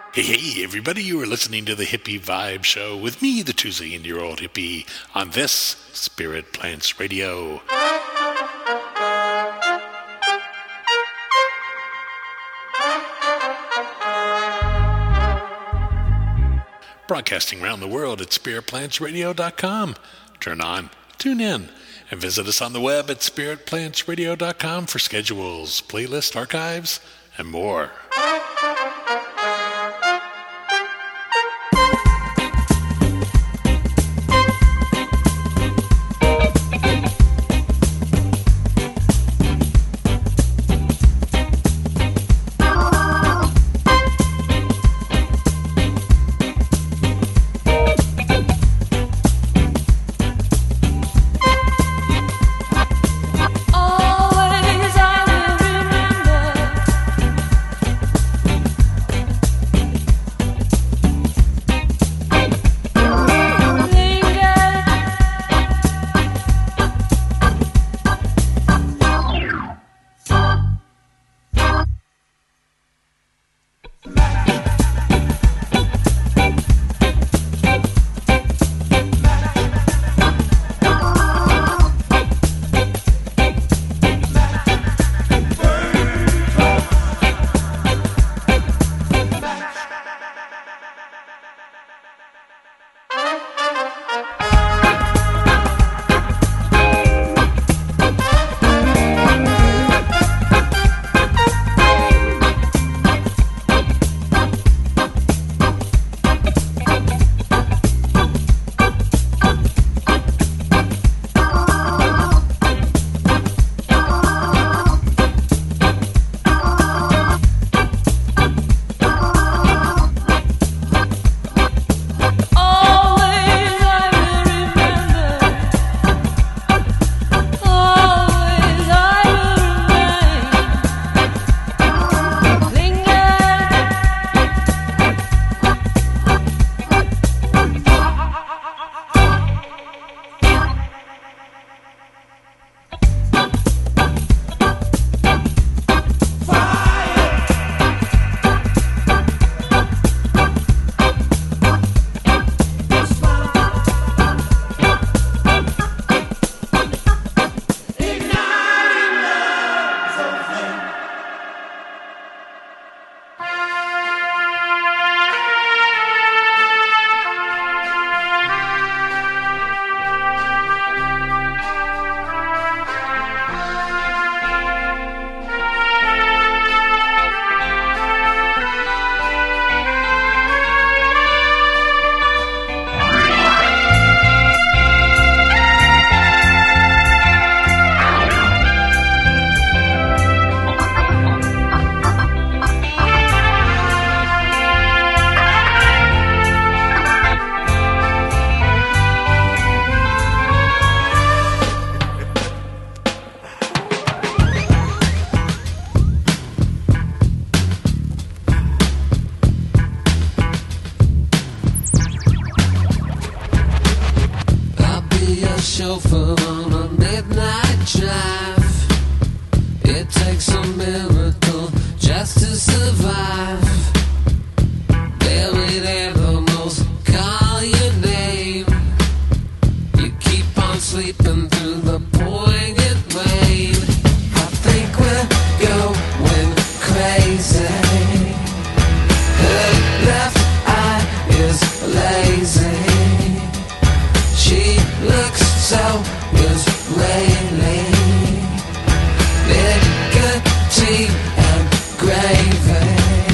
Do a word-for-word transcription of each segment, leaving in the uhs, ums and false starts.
Hey, hey, everybody, you are listening to the Hippie Vibe Show with me, the two zillion-year-old hippie, on this Spirit Plants Radio. Broadcasting around the world at spirit plants radio dot com. Turn on, tune in, and visit us on the web at spirit plants radio dot com for schedules, playlists, archives, and more. Nicotine and gravy.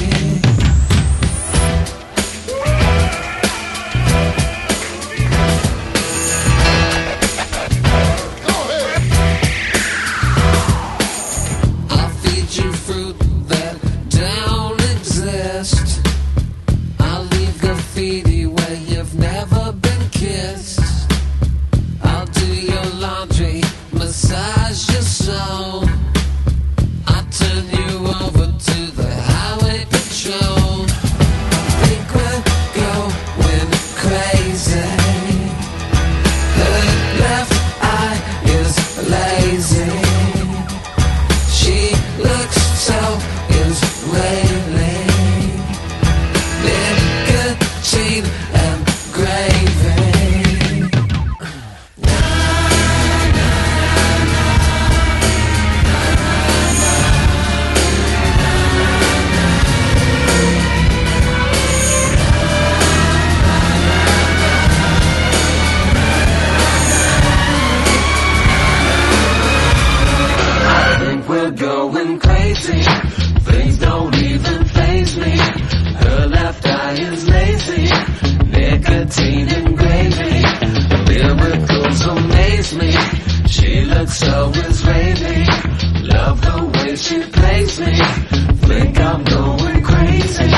going crazy. Things don't even faze me. Her left eye is lazy. Nicotine and gravy. Miracles amaze me. She looks so Israeli. Love the way she plays me. Think I'm going crazy.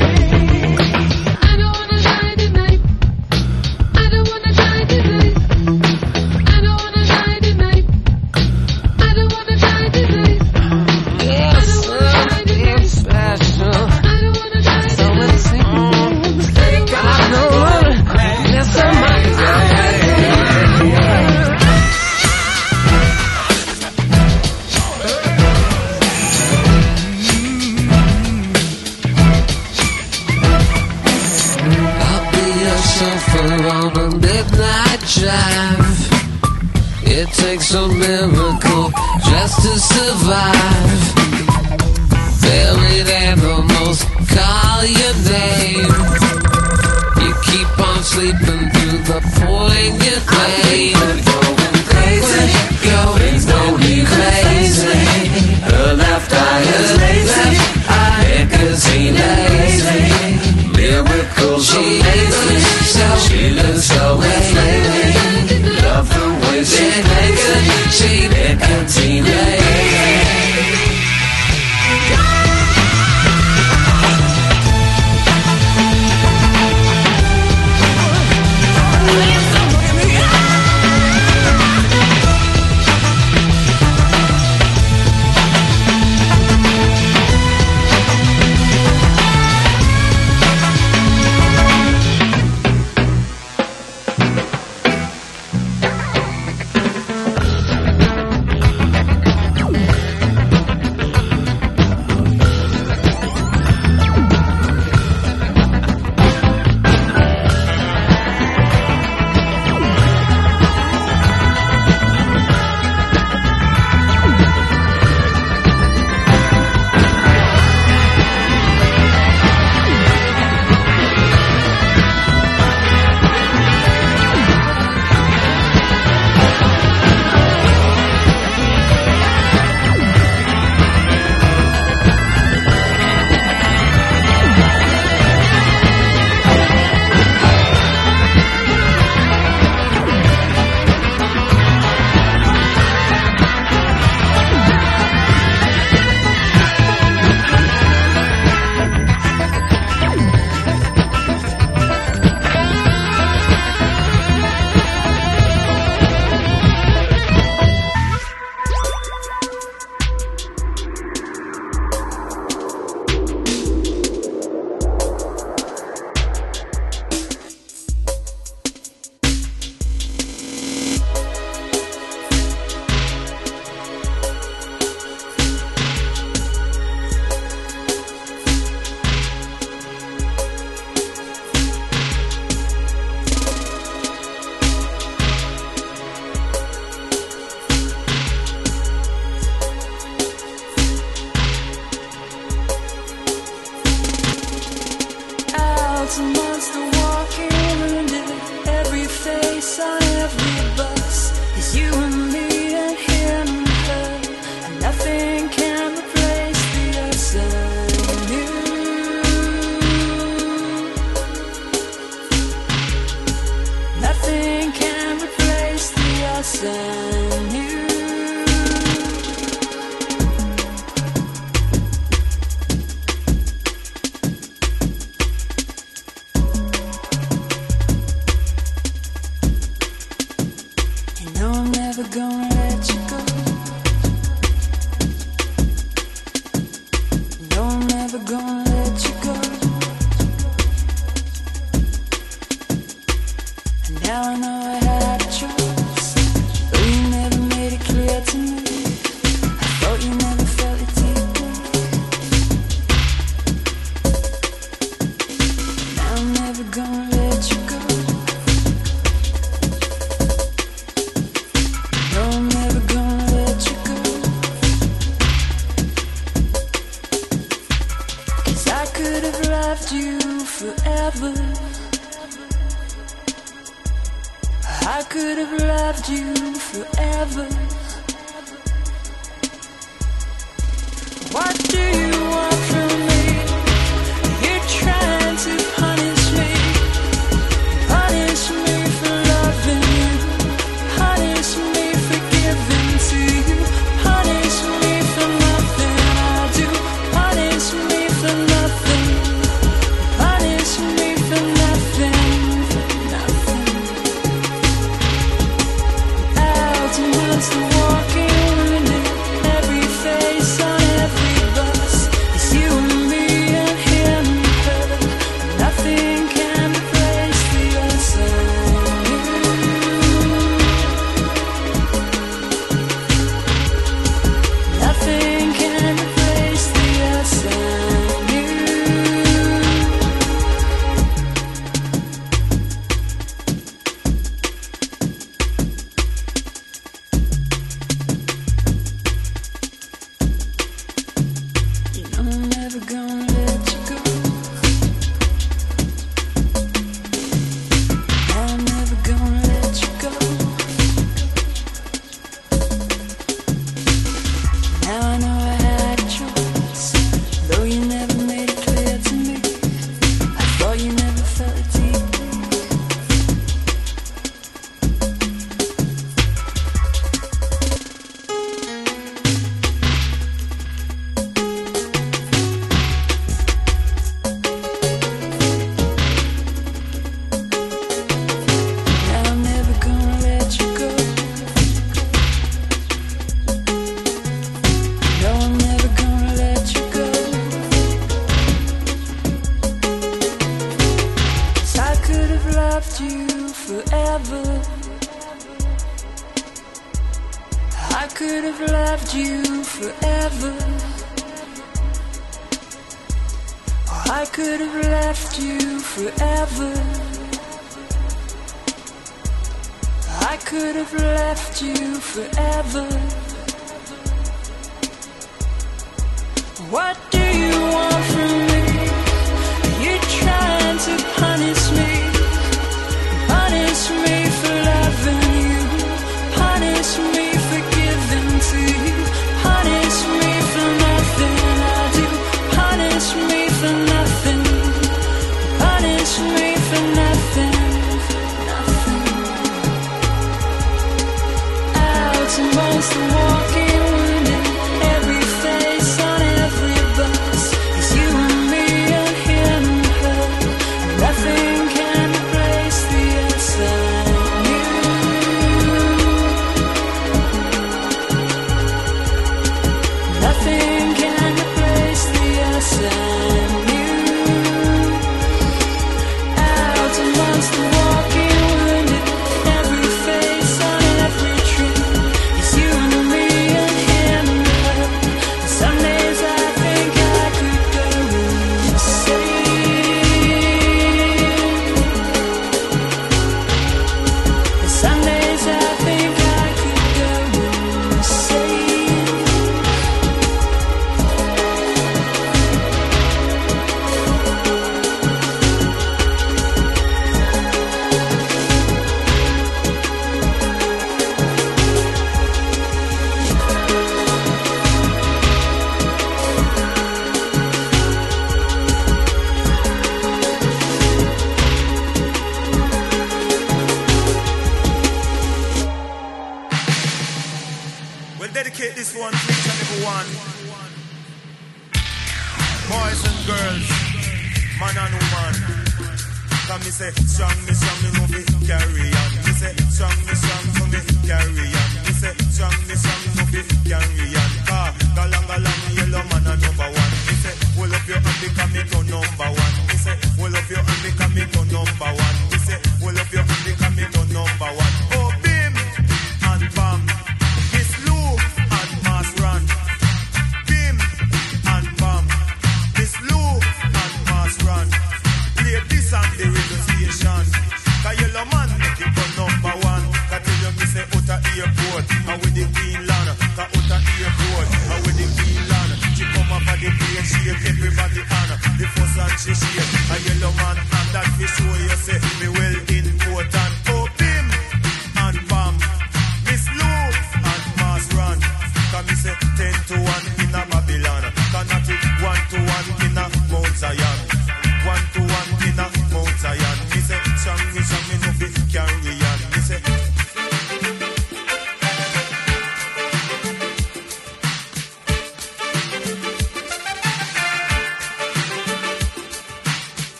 It takes a miracle just to survive. Buried animals call your name. You keep on sleeping through the poignant pain. I'm going crazy. Go, things don't even crazy. Her left eye is lazy. Nicotine lazy. Miracles amazing. She looks so inflated. Love the way she plays it. She nicotine lazy.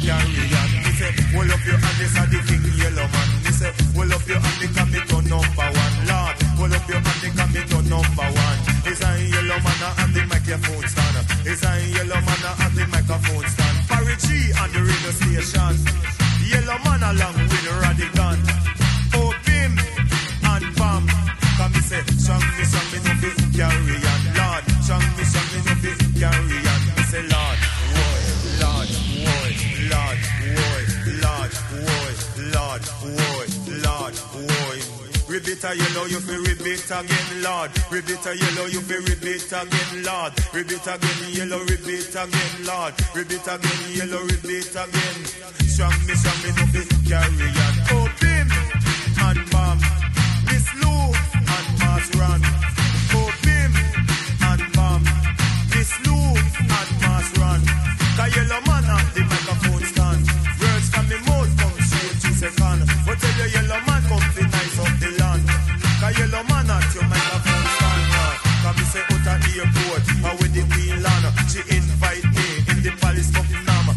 carry on. Me say, hold up your hand, this a the king yellow man. Me say, hold up your hand, because me to number one. Lord, hold up your hand, because me to number one. It's a yellow man and the microphone stand. It's a yellow man and the microphone stand. Barry G on the radio station. Yellow man along with the Radigan. Oh, bim and bam. Come me say, song me, song me, no be carry on. Lord, song me, song me, no be carry on. Me say, Lord, woy, Lord, woy, Lord, woy, Lord, woy, Lord, woy, Lord, woy. Ribbit a yellow, you feel ribbit again, Lord. Ribbit a yellow, you feel ribbit again, Lord. Ribbit again, yellow, ribbit again, Lord. Ribbit again, yellow, ribbit again. Strong me, strong me, no be carry on. Oh, bim and bam. Miss Lou and Mars run. Oh, bim and bam. Miss Lou and Mars run. The yellow man at the microphone stand. Words from me mouth come straight to second. But tell the yellow man come to nice up the land. The yellow man at your microphone stand. Come me say out at the airport. How with the queen land. She invite me in the palace of Nama.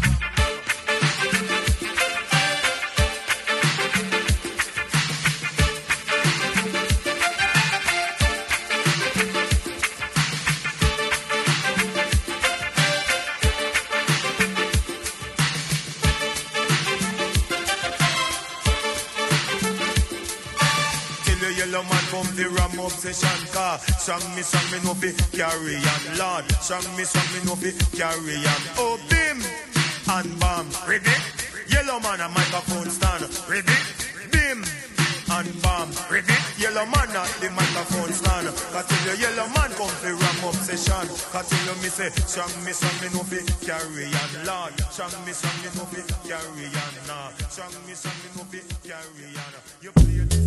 Yellow man come the ram obsession car. Song me, song me no fi carry on, Lord. Song me, song me no fi carry on. Oh, bim and bam. Ready? Yellow man a microphone stand. Ready? Bim and bam. Ready? Yellow man at the microphone stand. Cause till the yellow man come the ram obsession. Cause till you me say, song me, song me no fi carry on, Lord. Song me, song me no fi carry on, nah. Song me, song me no fi carry on. You play this.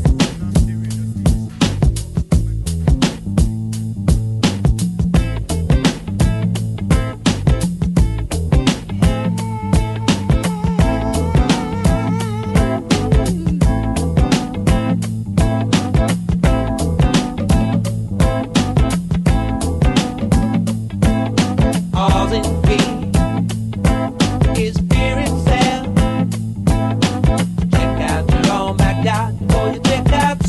Check out your own backyard before you check out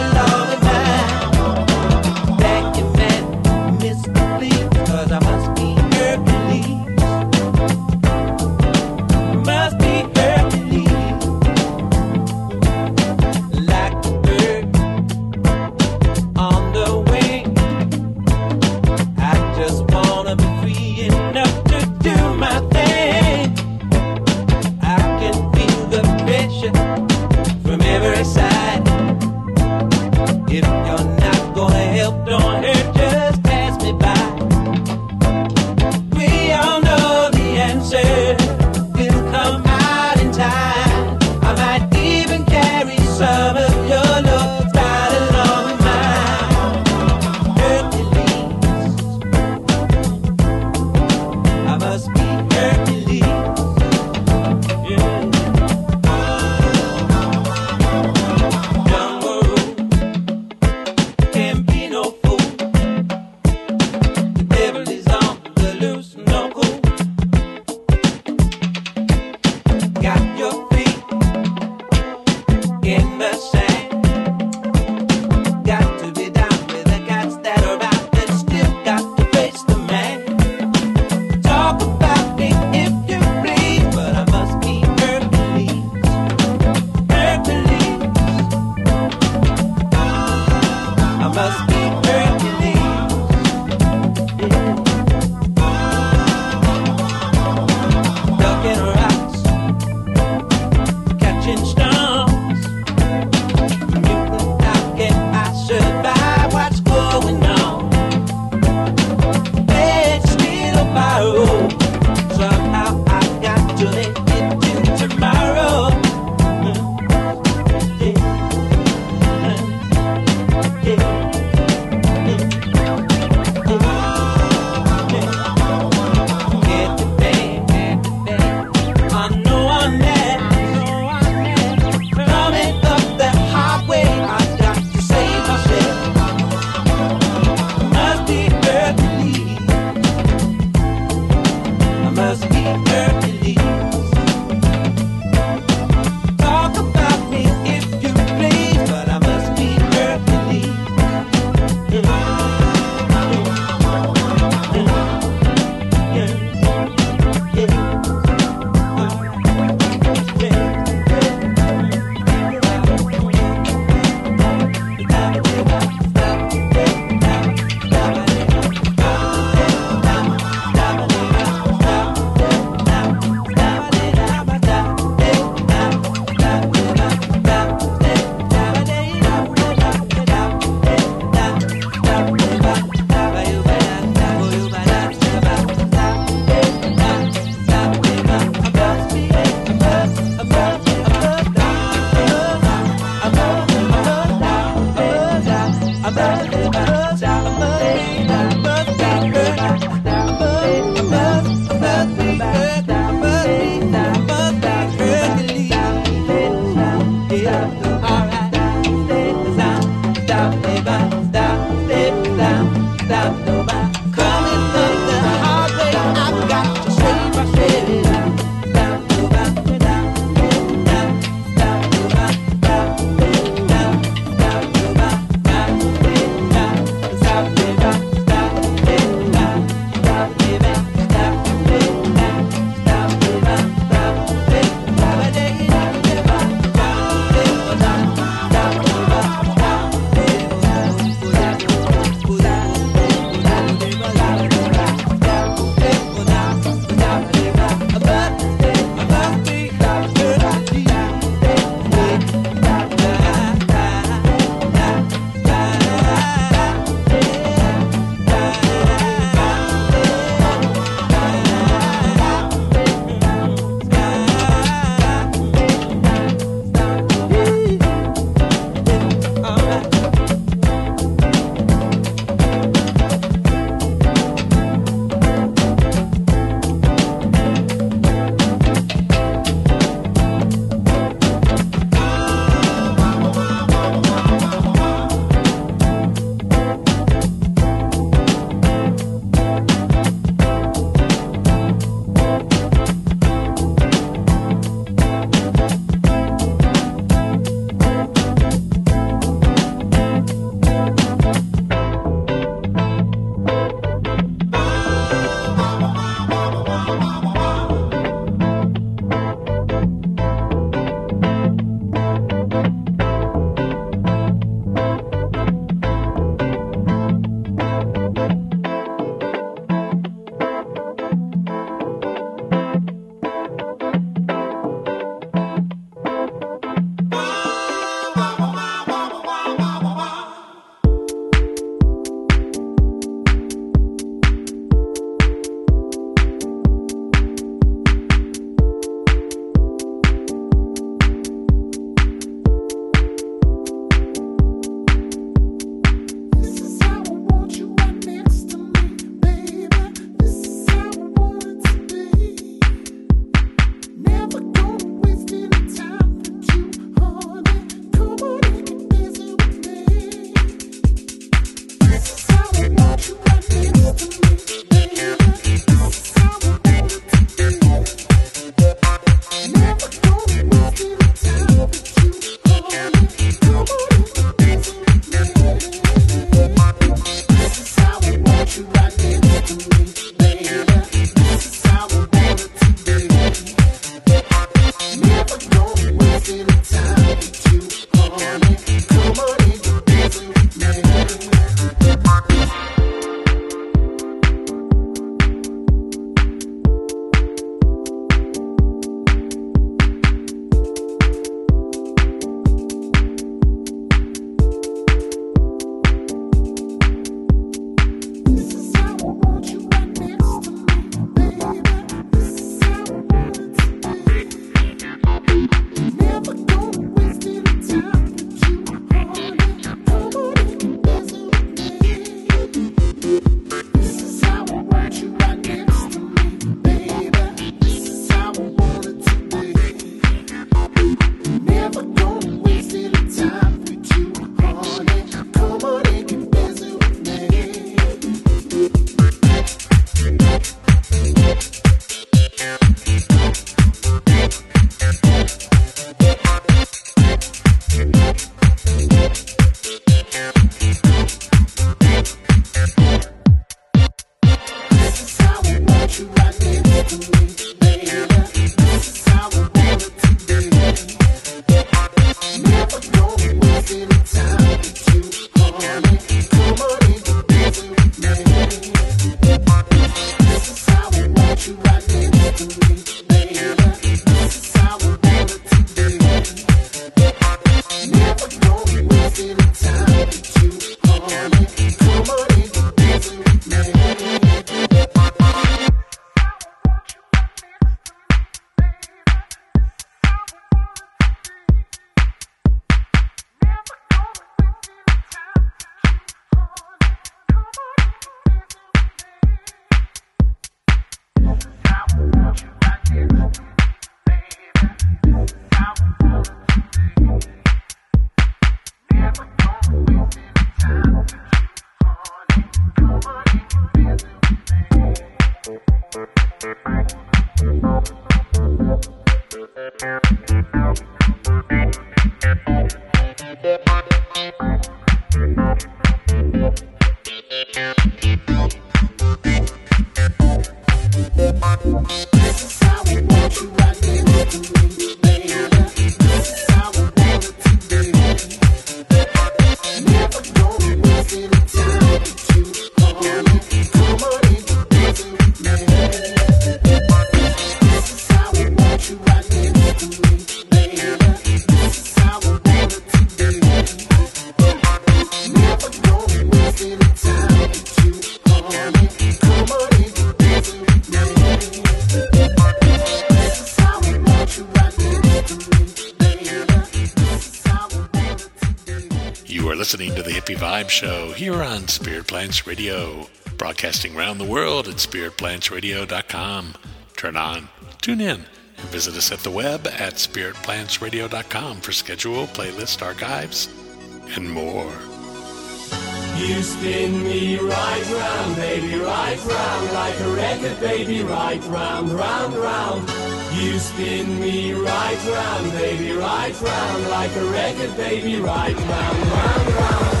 You are listening to the Hippie Vibe Show here on Spirit Plants Radio, broadcasting around the world at spirit plants radio dot com. Turn on, tune in, and visit us at the web at spirit plants radio dot com for schedule, playlist, archives, and more. You spin me right round, baby, right round, like a record, baby, right round, round, round. You spin me right round, baby, right round, like a record, baby, right round, round, round.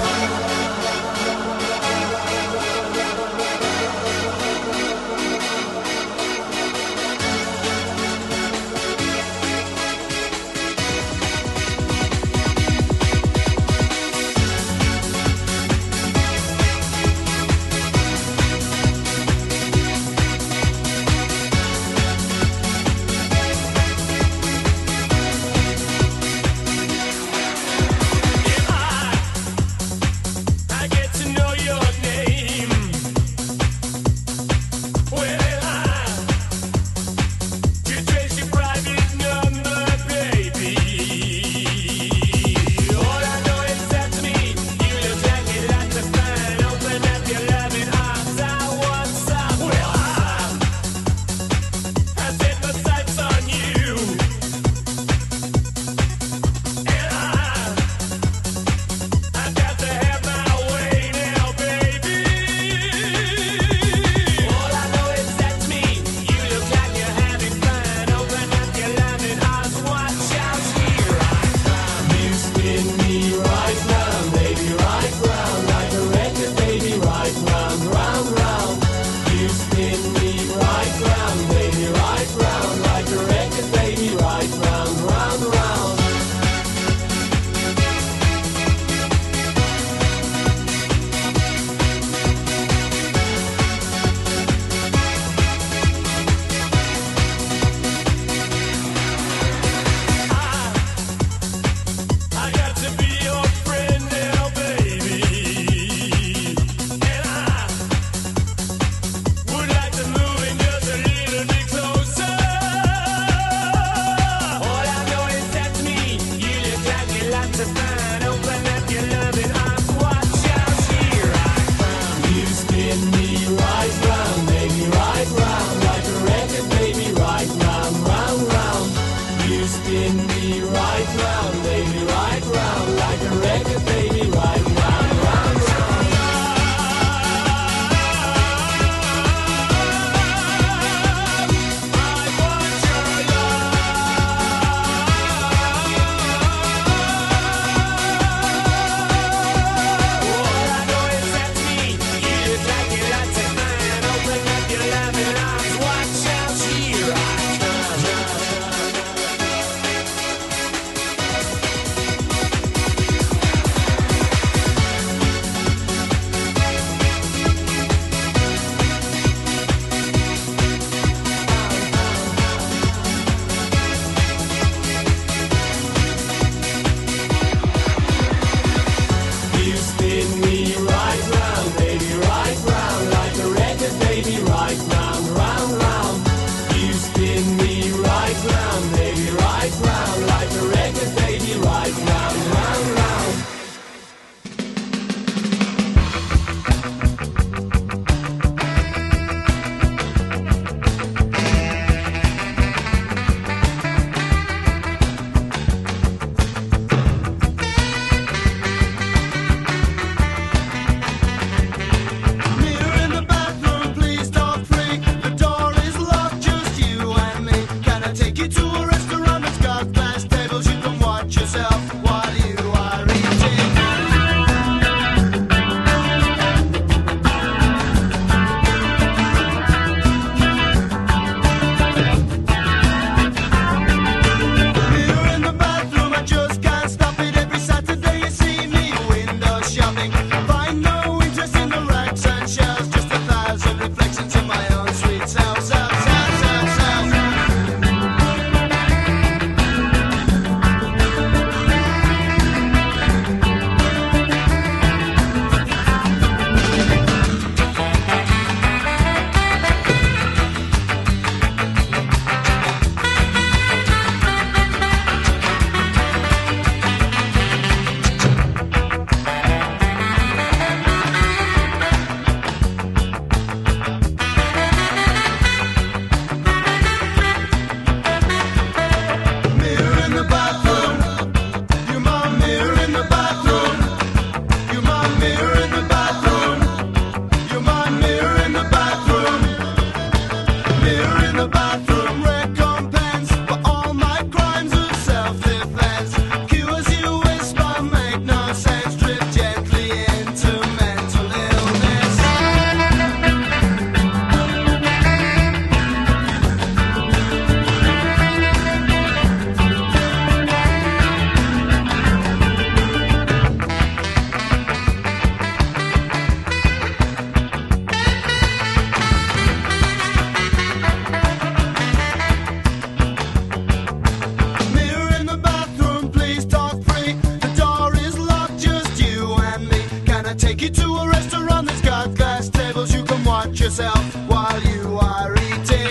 take you to a restaurant that's got glass tables. You can watch yourself while you are eating.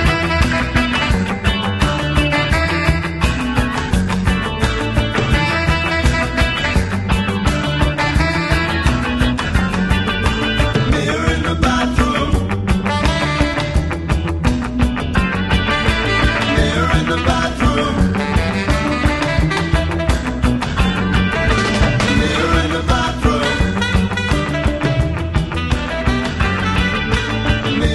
Mirror in the bathroom. Mirror in the bathroom. Mirror in the bathroom.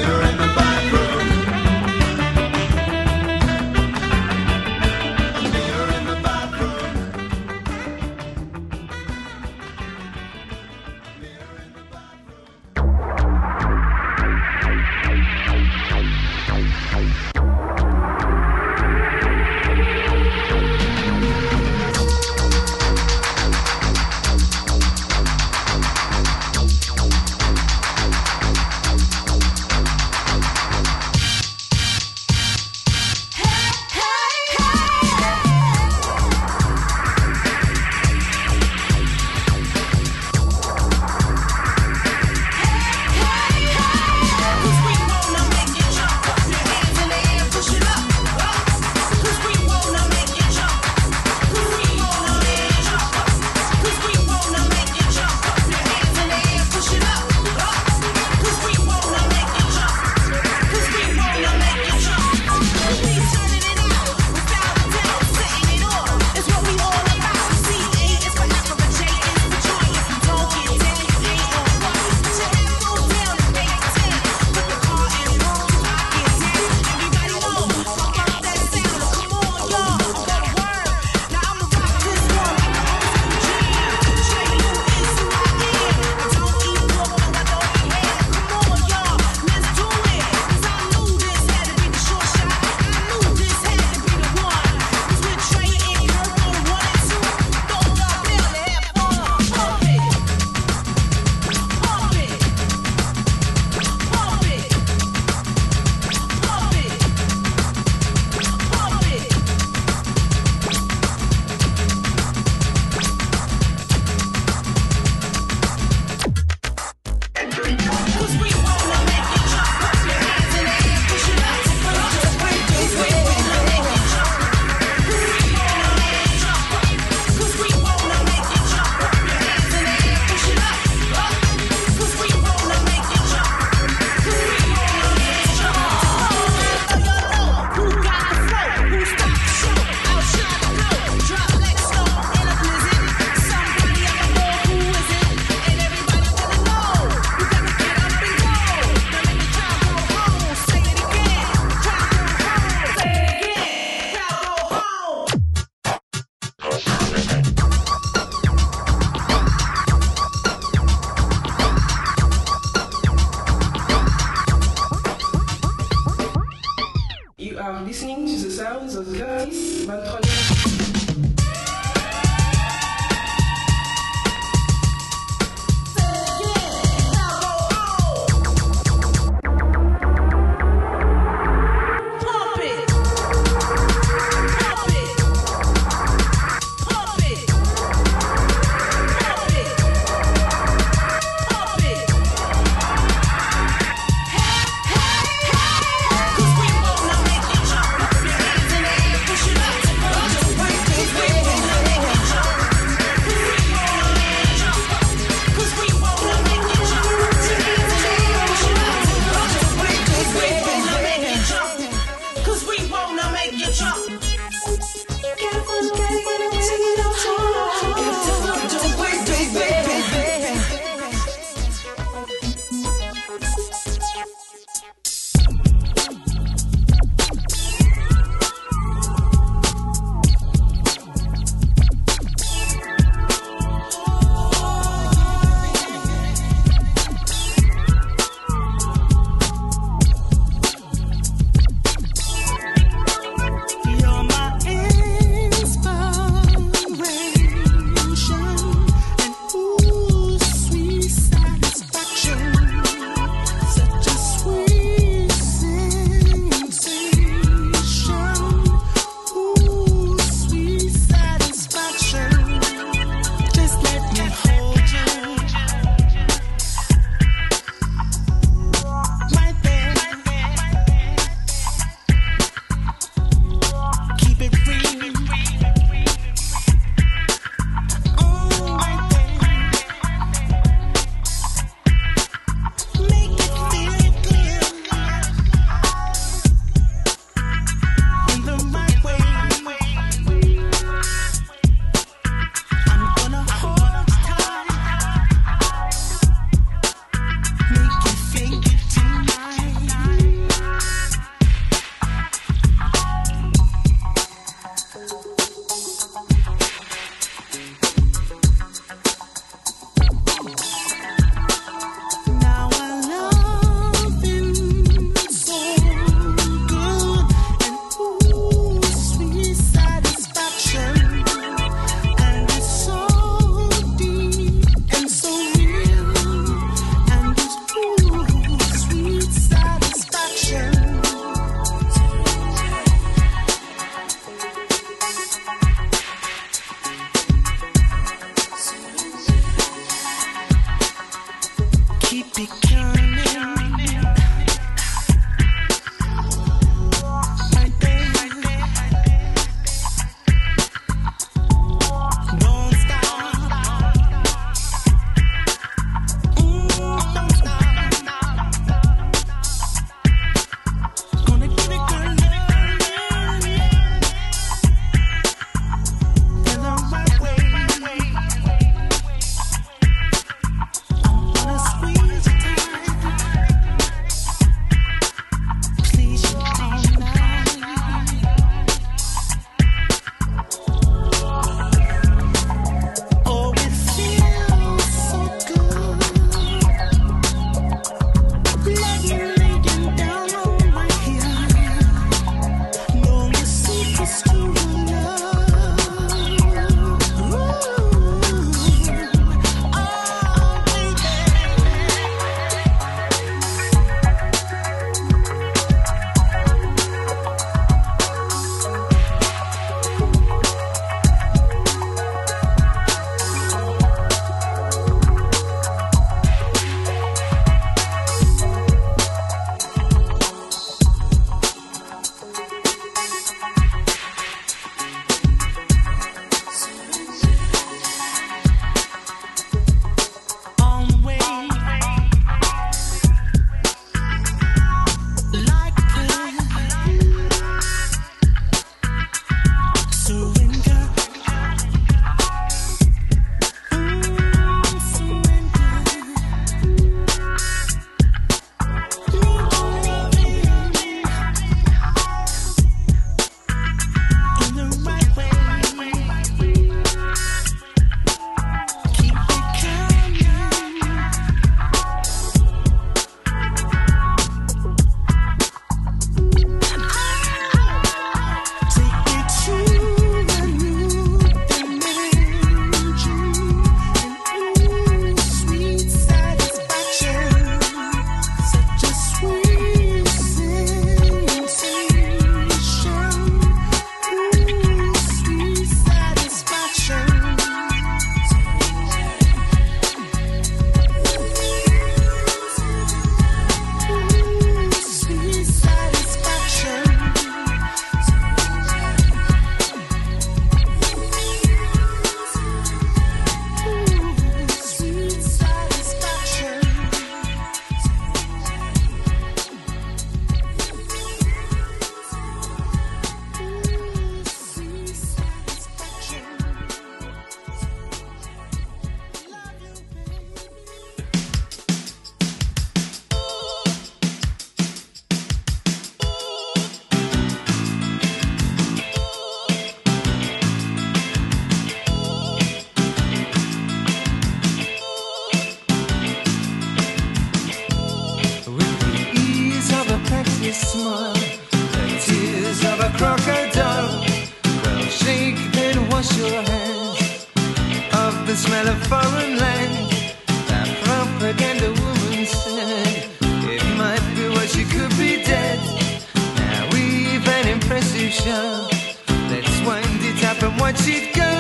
smell of foreign land. That propaganda woman said it might be what she could be dead. Now we've an impressive show. Let's wind it up and watch it go.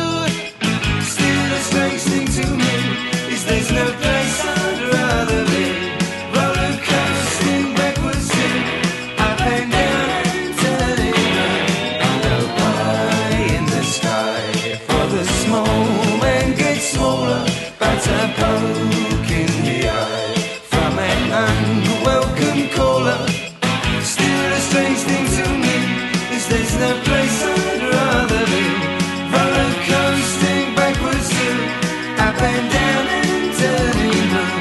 Still the strange thing to me is there's no place I'd rather be. Roller coasting backwards in, up and down and turning round. And go high in the sky for the small man gets smaller, but a poke in the eye from an unwelcome caller. Still the strange thing to me is there's no place I'd rather be. Roller coasting backwards in, up and down and turning round.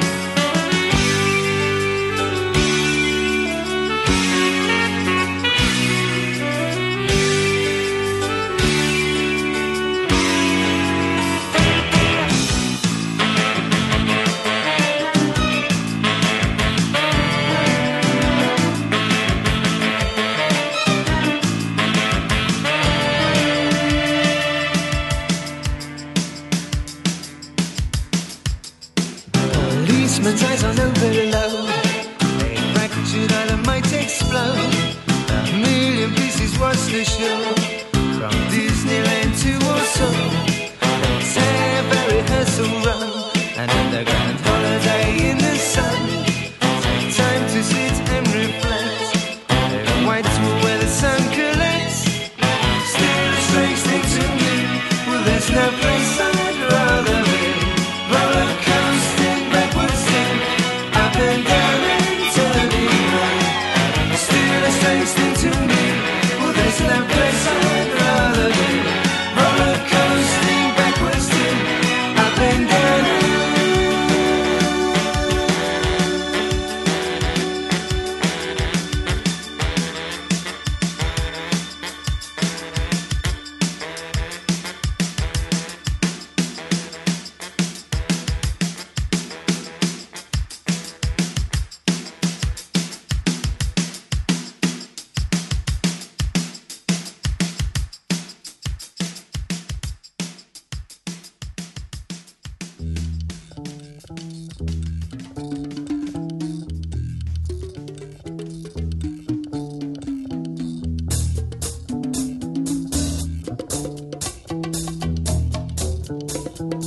Policeman's eyes on overload. They fractured island might explode. A million pieces was the show. From Disneyland to Warsaw. Let's have a rehearsal run. An underground holiday in the sun.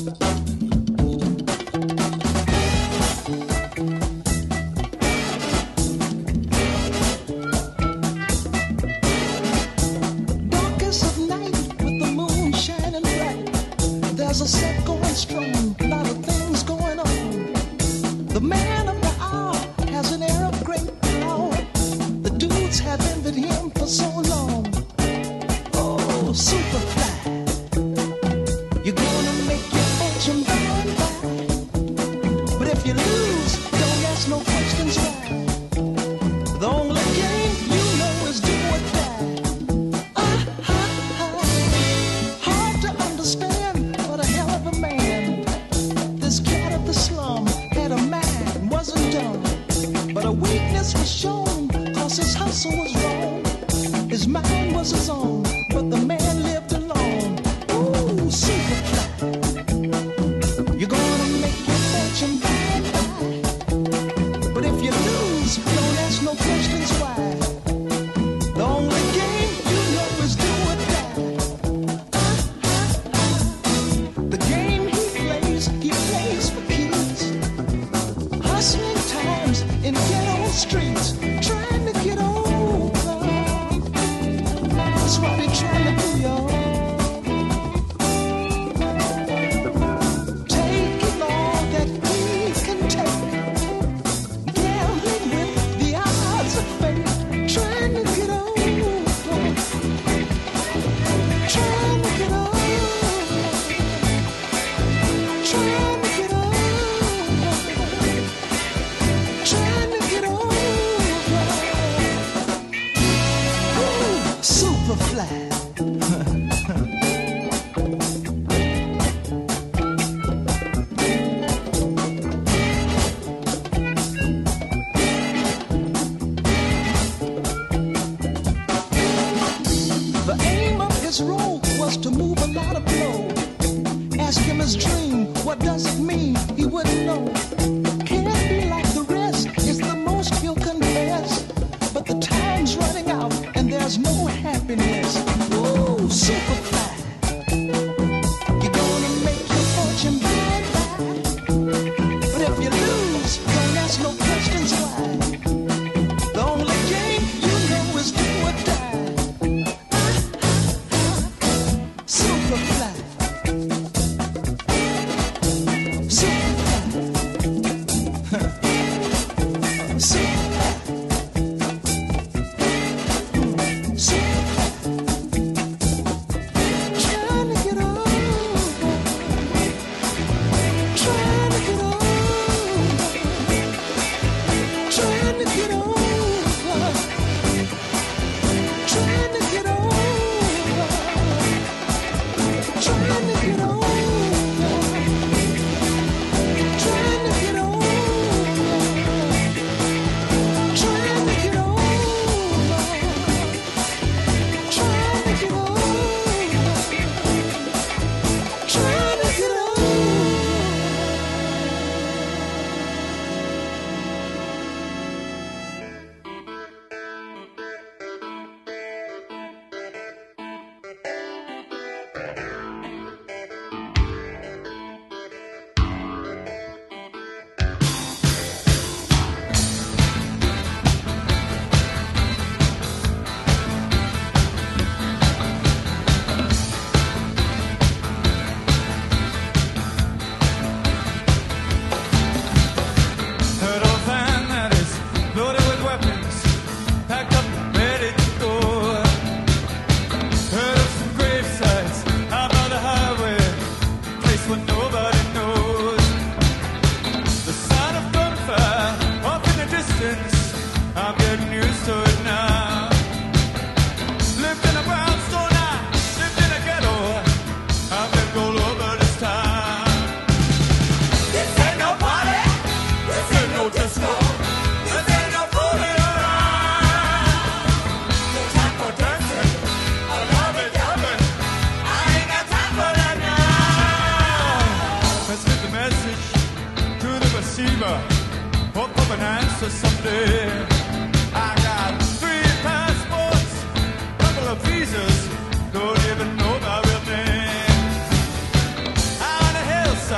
Don't even know my real name. Out in the hills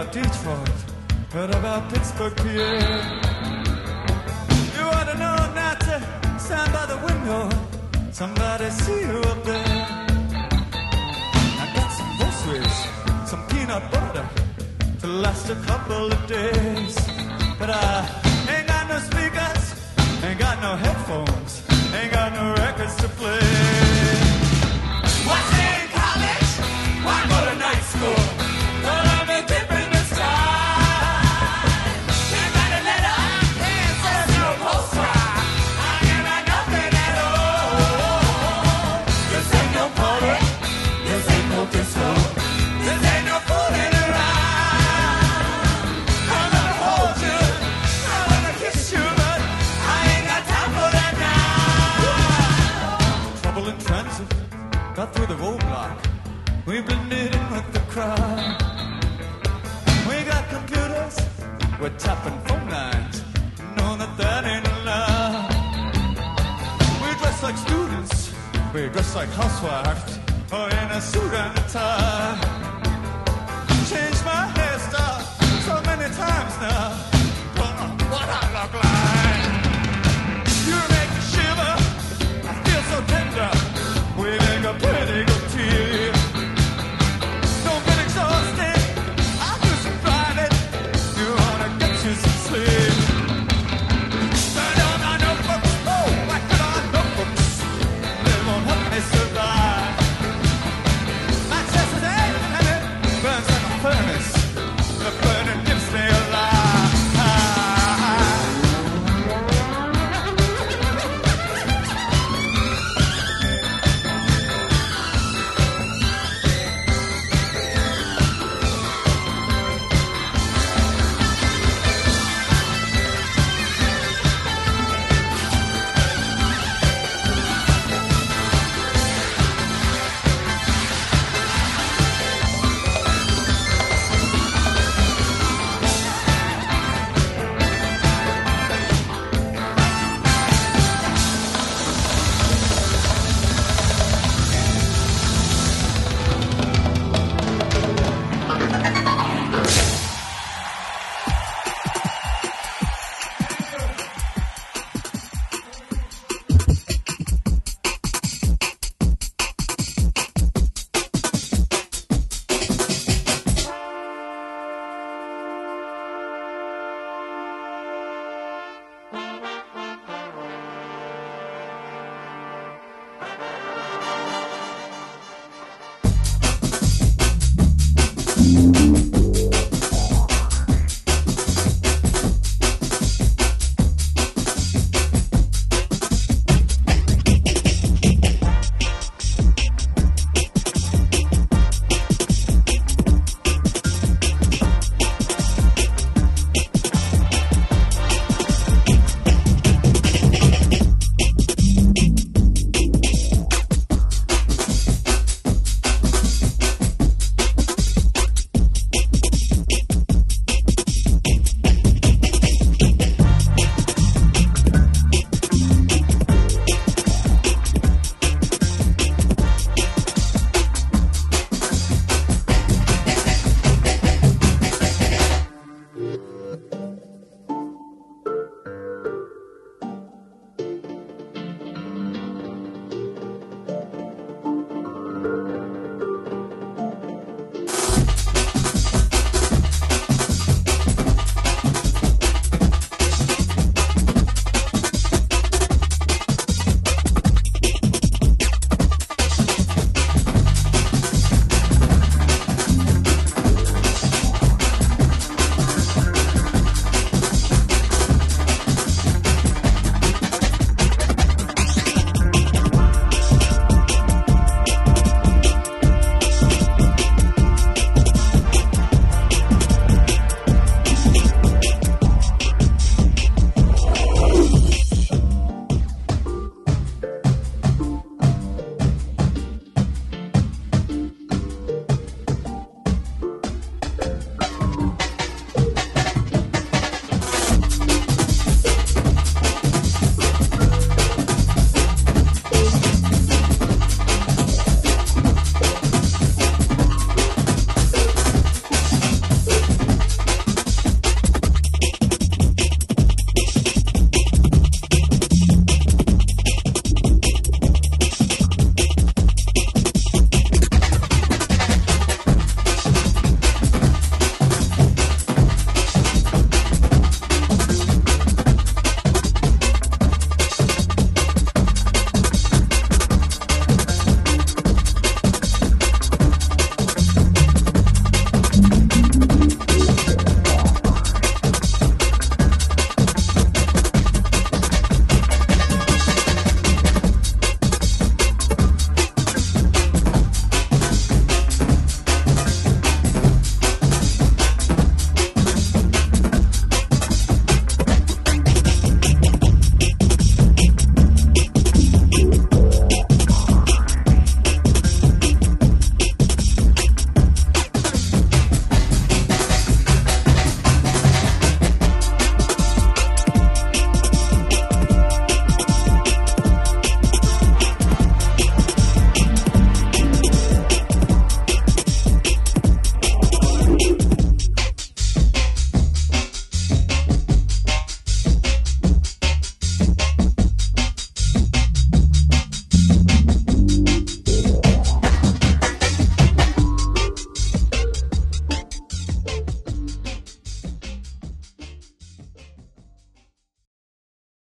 about Detroit, heard about Pittsburgh, P A. You ought to know not to stand by the window. Somebody see you up there. I got some groceries, some peanut butter to last a couple of days. But I ain't got no speakers, ain't got no headphones, ain't got no records to play. Why stay in college? Why go to night school? Don't let me dip in the time. Can't write a letter, can't send no postcard. I ain't got nothing at all. This ain't no party, this ain't no disco, this ain't no fooling around. I'm gonna hold you, I wanna kiss you, but I ain't got time for that now. Trouble in transit, got through the roadblock. We blended in with the crowd. We got computers, we're tapping phone lines. Know that that ain't allowed. We dress like students, we dress like housewives, or in a suit and a tie. Changed my hairstyle so many times now.